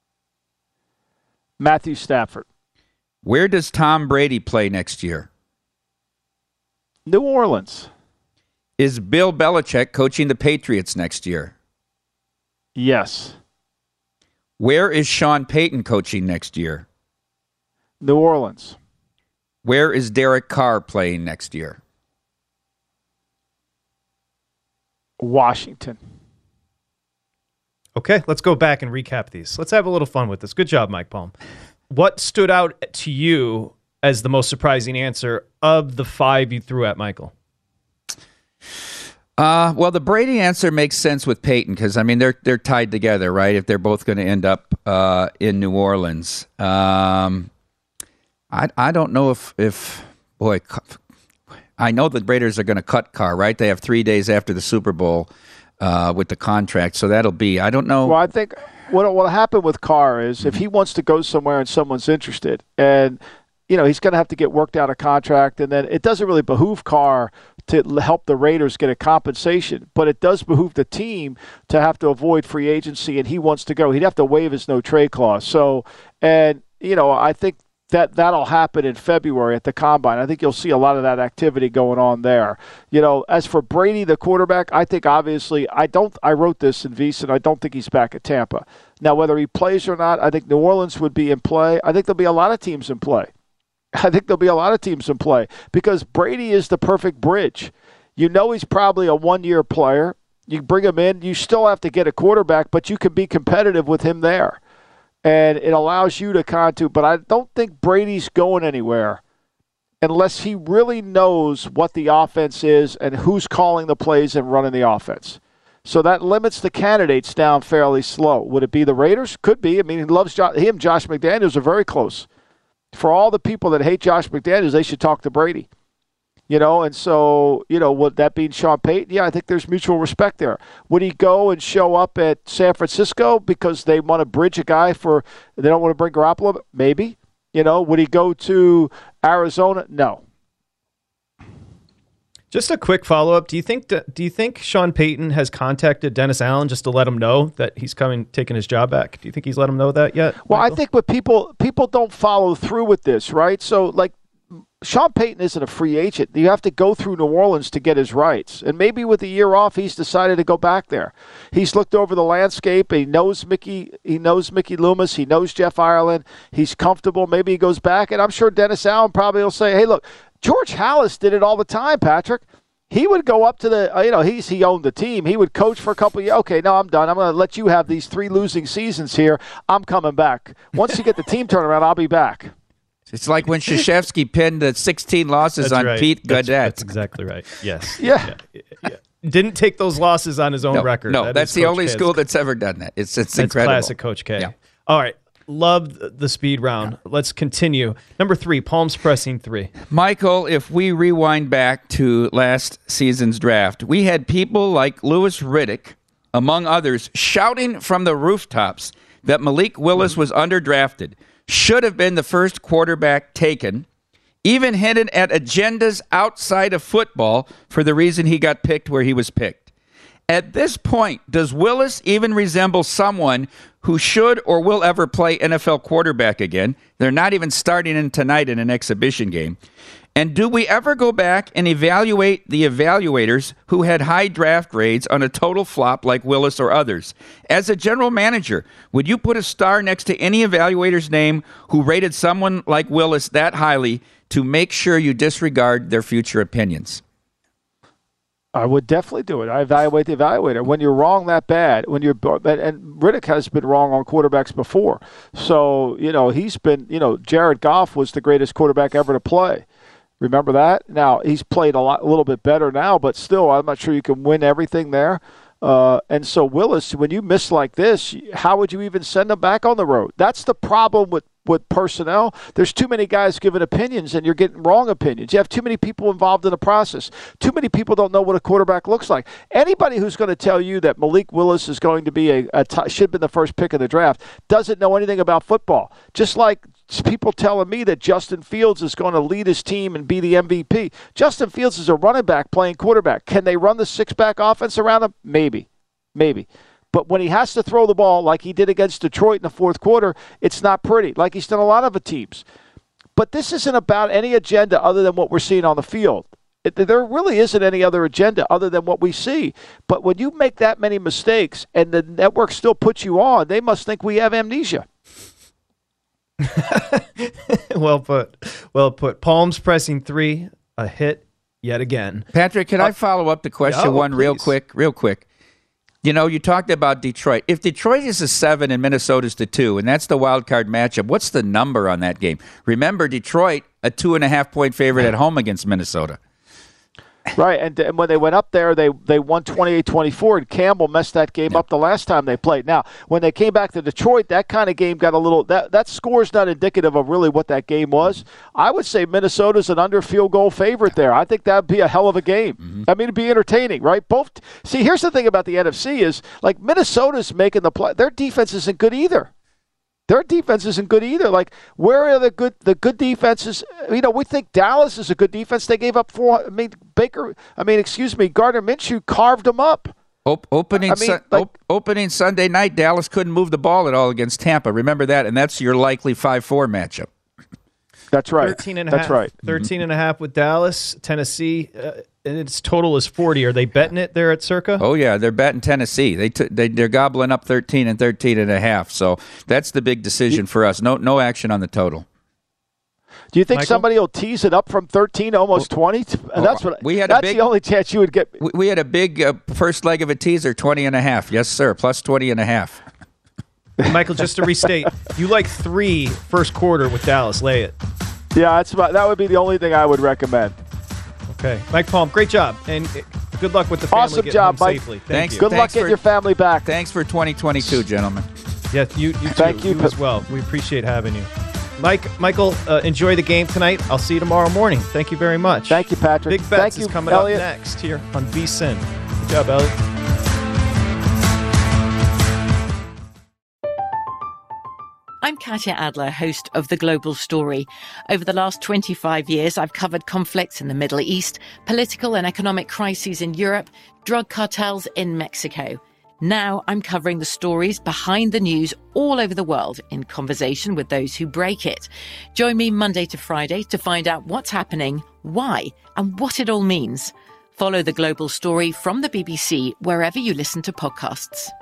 Matthew Stafford. Where does Tom Brady play next year? New Orleans. Is Bill Belichick coaching the Patriots next year? Yes. Where is Sean Payton coaching next year? New Orleans. Where is Derek Carr playing next year? Washington. Okay, let's go back and recap these. Let's have a little fun with this. Good job, Mike Palm. What stood out to you as the most surprising answer of the five you threw at Michael? Uh, well, the Brady answer makes sense with Peyton because, I mean, they're they're tied together, right? If they're both going to end up uh, in New Orleans. Um, I I don't know if, if boy, I know the Raiders are going to cut Carr, right? They have three days after the Super Bowl uh, with the contract, so that'll be, I don't know. Well, I think what what happened with Carr is if he wants to go somewhere and someone's interested, and you know, he's going to have to get worked out a contract, and then it doesn't really behoove Carr to help the Raiders get a compensation. But it does behoove the team to have to avoid free agency, and he wants to go. He'd have to waive his no-trade clause. So, and, you know, I think that that'll happen in February at the Combine. I think you'll see a lot of that activity going on there. You know, as for Brady, the quarterback, I think obviously, I don't, I wrote this in VSiN, I don't think he's back at Tampa. Now, whether he plays or not, I think New Orleans would be in play. I think there'll be a lot of teams in play. I think there'll be a lot of teams in play because Brady is the perfect bridge. You know he's probably a one-year player. You bring him in, you still have to get a quarterback, but you can be competitive with him there. And it allows you to contour. But I don't think Brady's going anywhere unless he really knows what the offense is and who's calling the plays and running the offense. So that limits the candidates down fairly slow. Would it be the Raiders? Could be. I mean, he loves jo- him. Josh McDaniels are very close. For all the people that hate Josh McDaniels, they should talk to Brady. You know, and so, you know, would that be Sean Payton? Yeah, I think there's mutual respect there. Would he go and show up at San Francisco because they want to bridge a guy for, they don't want to bring Garoppolo? Maybe. You know, would he go to Arizona? No. Just a quick follow-up. Do you think that, do you think Sean Payton has contacted Dennis Allen just to let him know that he's coming, taking his job back? Do you think he's let him know that yet? Well, Michael? I think what people people don't follow through with this, right? So, like, Sean Payton isn't a free agent. You have to go through New Orleans to get his rights. And maybe with a year off, he's decided to go back there. He's looked over the landscape. He knows Mickey. He knows Mickey Loomis. He knows Jeff Ireland. He's comfortable. Maybe he goes back. And I'm sure Dennis Allen probably will say, hey, look, George Halas did it all the time, Patrick. He would go up to the, you know, he's he owned the team. He would coach for a couple of years. Okay, no, I'm done. I'm going to let you have these three losing seasons here. I'm coming back. Once you get the team turned around, I'll be back. It's like when Krzyzewski pinned the sixteen losses That's on right. Pete That's, Gaudette. that's exactly right. Yes. Yeah. yeah. yeah. Didn't take those losses on his own no, record. No, That that's is the Coach only K's. school that's ever done that. It's it's That's incredible. classic Coach K. Yeah. All right. Love the speed round. Yeah. Let's continue. Number three, palms pressing three. Michael, if we rewind back to last season's draft, we had people like Louis Riddick, among others, shouting from the rooftops that Malik Willis was underdrafted, should have been the first quarterback taken, even hinted at agendas outside of football for the reason he got picked where he was picked. At this point, does Willis even resemble someone who should or will ever play N F L quarterback again? They're not even starting in tonight in an exhibition game. And do we ever go back and evaluate the evaluators who had high draft grades on a total flop like Willis or others? As a general manager, would you put a star next to any evaluator's name who rated someone like Willis that highly to make sure you disregard their future opinions? I would definitely do it. I evaluate the evaluator. When you're wrong that bad, when you're and Riddick has been wrong on quarterbacks before. So, you know, he's been, you know, Jared Goff was the greatest quarterback ever to play. Remember that? Now, he's played a lot, a little bit better now, but still, I'm not sure you can win everything there. Uh, and so, Willis, when you miss like this, how would you even send him back on the road? That's the problem with, with personnel. There's too many guys giving opinions, and you're getting wrong opinions. You have too many people involved in the process. Too many people don't know what a quarterback looks like. Anybody who's going to tell you that Malik Willis is going to be a, a t- should have been the first pick of the draft doesn't know anything about football. Just like people telling me that Justin Fields is going to lead his team and be the M V P. Justin Fields is a running back playing quarterback. Can they run the six-back offense around him? Maybe. Maybe. But when he has to throw the ball like he did against Detroit in the fourth quarter, it's not pretty, like he's done a lot of the teams. But this isn't about any agenda other than what we're seeing on the field. It, there really isn't any other agenda other than what we see. But when you make that many mistakes and the network still puts you on, they must think we have amnesia. well put. Well put. Palms pressing three, a hit yet again. Patrick, can uh, I follow up the question oh, one please. real quick? Real quick. You know, you talked about Detroit. If Detroit is a seven and Minnesota's the two, and that's the wild card matchup, what's the number on that game? Remember, Detroit, a two and a half point favorite at home against Minnesota. Right, and, and when they went up there, they they won twenty-eight twenty-four, and Campbell messed that game yeah. up the last time they played. Now, when they came back to Detroit, that kind of game got a little that, – that score is not indicative of really what that game was. I would say Minnesota's an under field goal favorite there. I think that would be a hell of a game. Mm-hmm. I mean, it'd be entertaining, right? Both – see, here's the thing about the N F C is, like, Minnesota's making the play – their defense isn't good either. Their defense isn't good either. Like, where are the good the good defenses? You know, we think Dallas is a good defense. They gave up four. I mean, Baker. I mean, excuse me, Gardner Minshew carved them up. Op- opening, I mean, su- like, op- opening Sunday night, Dallas couldn't move the ball at all against Tampa. Remember that, and that's your likely five four matchup. That's right. thirteen and a That's half, right. thirteen and a half with Dallas, Tennessee, uh, and its total is forty. Are they betting it there at Circa? Oh, yeah, they're betting Tennessee. They t- they, they're gobbling up thirteen and thirteen and a half. So that's the big decision for us. No no action on the total. Do you think Michael? somebody will tease it up from thirteen to almost twenty? And that's what we had a that's big- the only chance you would get. We, we had a big uh, first leg of a teaser, twenty and a half. Yes, sir, plus twenty and a half. Michael, just to restate, you like three first quarter with Dallas. Lay it. Yeah, that's about, that would be the only thing I would recommend. Okay. Mike Palm, great job. And good luck with the family Awesome getting job, home Mike. safely. Thank Thanks. you. Good luck Thanks getting for- your family back. Thanks for twenty twenty-two, gentlemen. Yeah, you, you too. Thank you. You as well. We appreciate having you. Mike, Michael, uh, enjoy the game tonight. I'll see you tomorrow morning. Thank you very much. Thank you, Patrick. Big Bets Thank is you, coming Elliot. up next here on V S I N. Good job, Elliot. I'm Katya Adler, host of The Global Story. Over the last twenty-five years, I've covered conflicts in the Middle East, political and economic crises in Europe, drug cartels in Mexico. Now I'm covering the stories behind the news all over the world in conversation with those who break it. Join me Monday to Friday to find out what's happening, why, and what it all means. Follow The Global Story from the B B C wherever you listen to podcasts.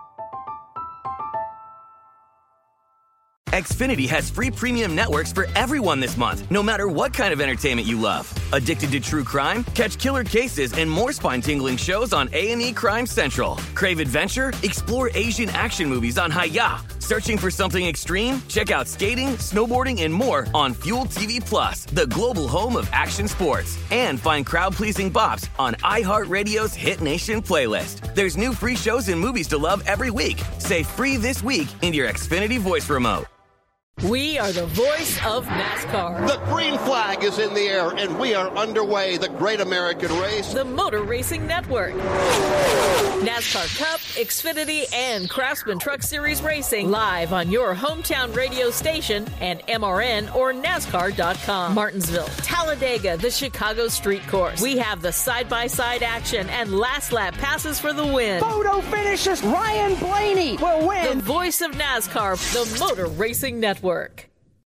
Xfinity has free premium networks for everyone this month, no matter what kind of entertainment you love. Addicted to true crime? Catch killer cases and more spine-tingling shows on A and E Crime Central. Crave adventure? Explore Asian action movies on Hi-Ya. Searching for something extreme? Check out skating, snowboarding, and more on Fuel T V Plus, the global home of action sports. And find crowd-pleasing bops on iHeartRadio's Hit Nation playlist. There's new free shows and movies to love every week. Say free this week in your Xfinity voice remote. We are the voice of NASCAR. The green flag is in the air, and we are underway. The great American race. The Motor Racing Network. NASCAR Cup, Xfinity, and Craftsman Truck Series Racing live on your hometown radio station and M R N or NASCAR dot com. Martinsville, Talladega, the Chicago Street Course. We have the side-by-side action and last lap passes for the win. Photo finishes. Ryan Blaney will win. The voice of NASCAR, the Motor Racing Network.